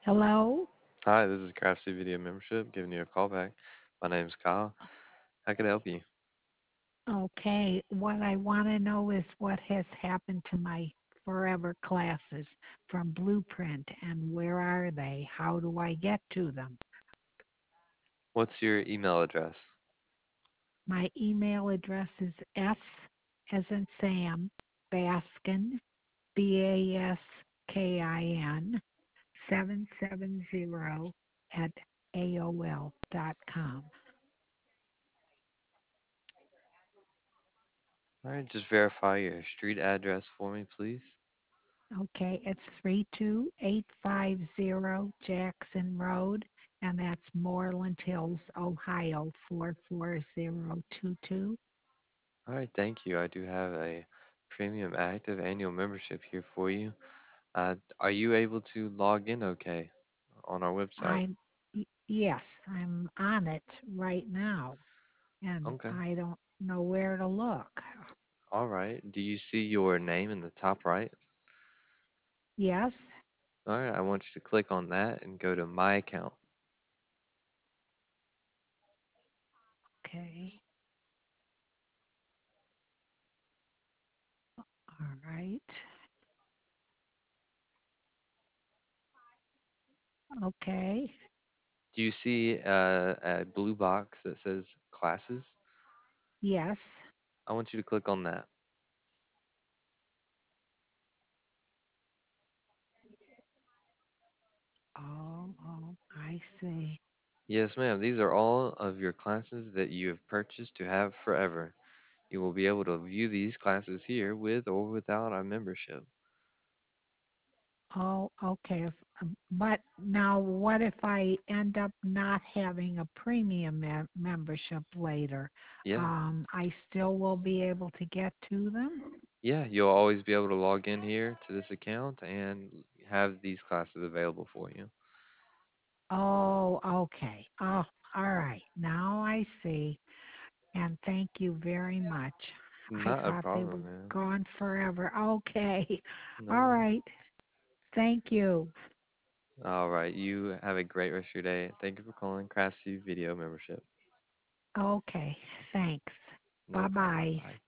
Hello? Hi, this is Craftsy Video Membership giving you a call back. My name's Kyle. How can I help you? Okay, what I want to know is what has happened to my forever classes from Blueprint and where are they? How do I get to them? What's your email address? My email address is S as in Sam, Baskin, Baskin, 770 at AOL.com. All right, just verify your street address for me, please. Okay, it's 32850 Jackson Road, and that's Moreland Hills, Ohio, 44022. All right, thank you. I do have a premium active annual membership here for you. Are you able to log in okay on our website? Yes, I'm on it right now, and Okay. I don't know where to look. All right. Do you see your name in the top right? Yes, All right, I want you to click on that and go to My Account. okay, all right, okay, Do you see a blue box that says Classes? yes. I want you to click on that. Oh, I see. Yes, ma'am. These are all of your classes that you have purchased to have forever. You will be able to view these classes here with or without our membership. Oh, okay. But now, what if I end up not having a premium membership later? Yeah. I still will be able to get to them? Yeah, you'll always be able to log in here to this account and have these classes available for you. Oh, okay. Oh, all right. Now I see. And thank you very much. I Not a thought they were problem, man. gone forever. Okay. All No. right. Thank you. All right. You have a great rest of your day. Thank you for calling Craftsy Video Membership. Okay. Thanks. No Bye problem. bye. Bye.